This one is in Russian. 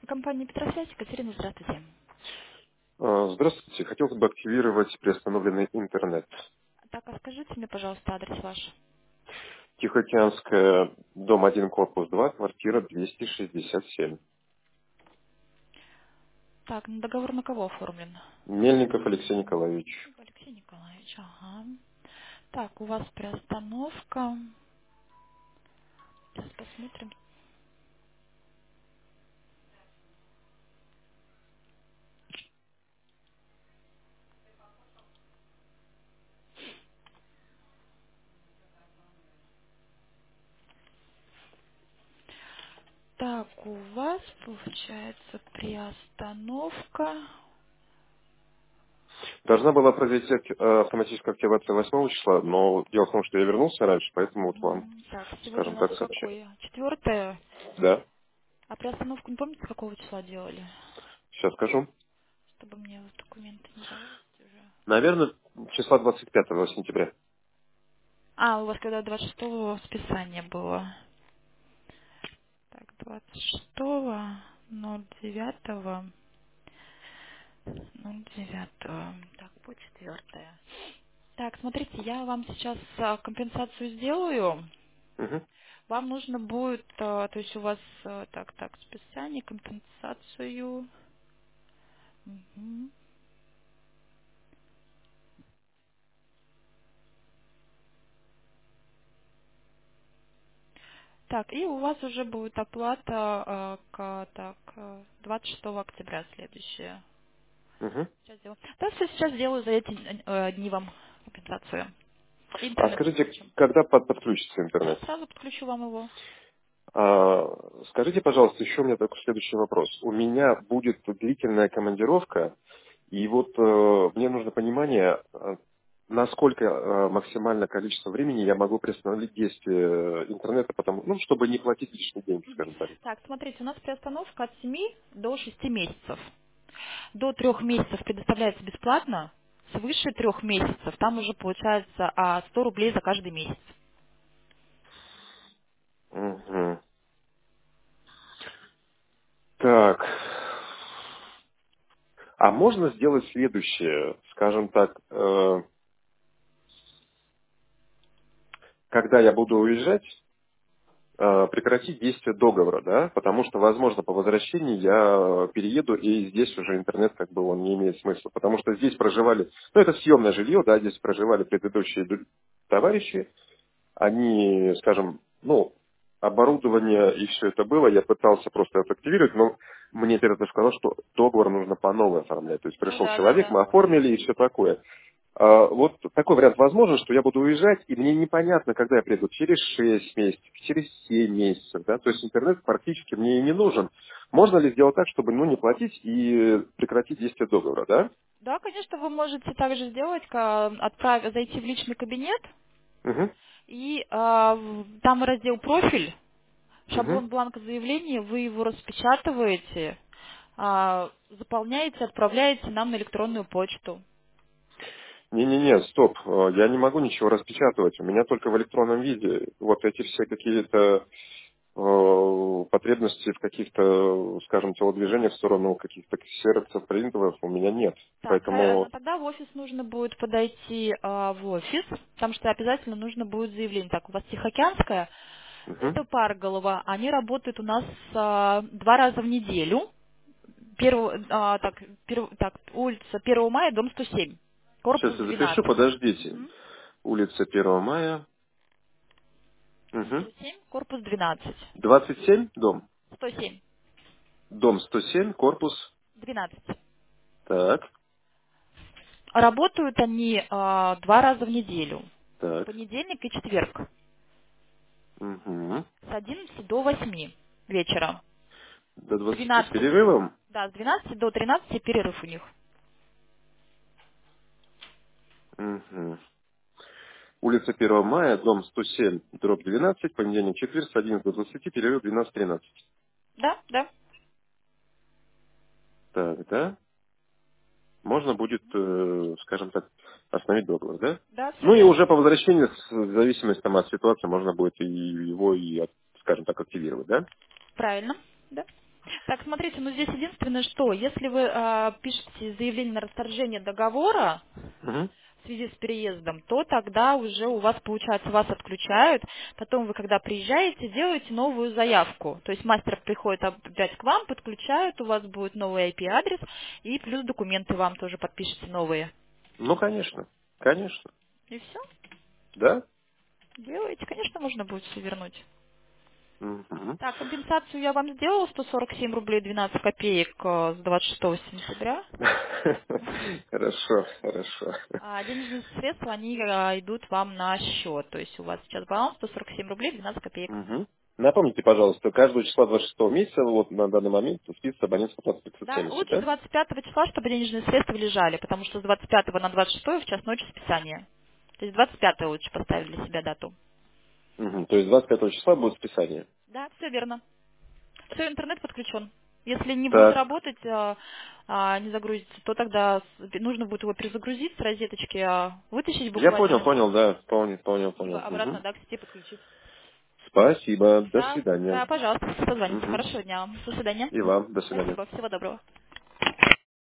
Компания Петросвязь, Екатерина, здравствуйте. Здравствуйте. Хотелось бы активировать приостановленный интернет. Так, а скажите мне, пожалуйста, адрес ваш. Тихоокеанская, дом 1, корпус 2, квартира 267. Так, договор на кого оформлен? Мельников Алексей Николаевич. Алексей Николаевич, ага. Так, у вас приостановка. Сейчас посмотрим. Так, у вас получается приостановка. Должна была произойти автоматическая активация 8 числа, но дело в том, что я вернулся раньше, поэтому вот вам, Так, сегодня скажем у нас так, сообщаю. какое? 4. Да, А приостановку не помните, с какого числа делали? сейчас скажу. Чтобы мне вот документы не заводить уже. Наверное, числа 25 сентября. А, у вас когда 26-го списание было. Так, 26-го, 09-го, 09-го, так, по 4. Так, смотрите, я вам сейчас компенсацию сделаю. Мгм. Вам нужно будет, то есть у вас, так, списание, компенсацию. Мгм. Так, и у вас уже будет оплата 26 октября следующая. Мгм. Сейчас сделаю. Да, все сейчас сделаю за эти дни вам компенсацию. И А интернет скажите, подключим. когда подключится интернет? Сразу подключу вам его. Скажите, пожалуйста, еще у меня такой следующий вопрос. У меня будет длительная командировка, и вот мне нужно понимание, насколько максимальное количество времени я могу приостановить действие интернета, потому, ну, чтобы не платить лишние деньги, скажем так. Так, смотрите, у нас приостановка от 7 до 6 месяцев. До 3 месяцев предоставляется бесплатно. Свыше 3 месяцев там уже получается 100 рублей за каждый месяц. Мгм. Так, а можно сделать следующее, скажем так, когда я буду уезжать, прекратить действие договора, да, потому что, возможно, по возвращении я перееду, и здесь уже интернет, как бы, он не имеет смысла, потому что здесь проживали, ну, это съемное жилье, да, здесь проживали предыдущие товарищи, они, скажем, ну, оборудование и все это было, я пытался просто это активировать, но мне оператор сказал, что договор нужно по новой оформлять, то есть Ну пришел да, да, человек, да. мы оформили и все такое. Вот такой вариант возможен, что я буду уезжать, и мне непонятно, когда я приеду, через 6 месяцев, через 7 месяцев, да, то есть интернет практически мне и не нужен. Можно ли сделать так, чтобы, ну, не платить и прекратить действие договора, да? Да, конечно, вы можете также сделать, зайти в личный кабинет, Угу, и там раздел «Профиль», угу. шаблон бланка заявления, вы его распечатываете, заполняете, отправляете нам на электронную почту. Не-не-не, стоп, я не могу ничего распечатывать, у меня только в электронном виде. Вот эти все какие-то потребности в каких-то, скажем, телодвижениях в сторону каких-то сервисов, принтеров у меня нет. Так, Поэтому... тогда в офис нужно будет подойти в офис, потому что обязательно нужно будет заявление. Так, у вас Тихоокеанская, Мгм. это Парголова, они работают у нас 2 раза в неделю. Улица 1 мая, дом 107, корпус Сейчас я запишу, 12. подождите. Мгм. Улица 1 мая. Угу. 107, корпус 12. 27 дом. 107, Дом 107, корпус. 12. Так, Работают они 2 раза в неделю. так. Понедельник и четверг. Угу. С 11 до 8 вечера. До С 20 с 12, перерывом. да, с 12 до 13 перерыв у них. Угу. Улица 1 мая, дом 107, дробь 12, понедельник, четверг, с 11 до 20, перерыв 12-13. Да, да, Так, да? Можно будет, скажем так, остановить договор, да? да, все Ну и верно. уже по возвращению, в зависимости там, от ситуации, можно будет и его, и, скажем так, активировать, да? Правильно, да. Так, смотрите, ну здесь единственное, что если вы пишете заявление на расторжение договора Мгм. в связи с переездом, то тогда уже у вас, получается, вас отключают, потом вы, когда приезжаете, делаете новую заявку. То есть мастер приходит опять к вам, подключают, у вас будет новый IP-адрес, и плюс документы вам тоже подпишите новые. Ну, конечно. Конечно. И все, Да? делаете. Конечно, можно будет все вернуть. Мгм. Так, компенсацию я вам сделала, 147 рублей 12 копеек с 26 сентября. Хорошо, хорошо. А денежные средства, они идут вам на счет. То есть у вас сейчас баланс 147 рублей 12 копеек. Мгм. Напомните, пожалуйста, каждого числа 26 месяца, вот на данный момент, списывается абонентская плата по Да, специальности, лучше да? 25 числа, чтобы денежные средства лежали, потому что с 25 на 26 в час ночи списание. То есть 25 лучше поставить для себя дату. Мгм. То есть 25 числа будет списание. Да, все верно. Все, интернет подключен. Если не будет Так, работать, не загрузится, то тогда нужно будет его перезагрузить с розеточки, вытащить я понял, буквально понял, да, понял, и понял. обратно, Мгм. да, к сети подключить. Спасибо, до Да, свидания. да, пожалуйста, позвоните. Мгм. Хорошего дня. До свидания. И вам, до свидания. Спасибо, всего доброго.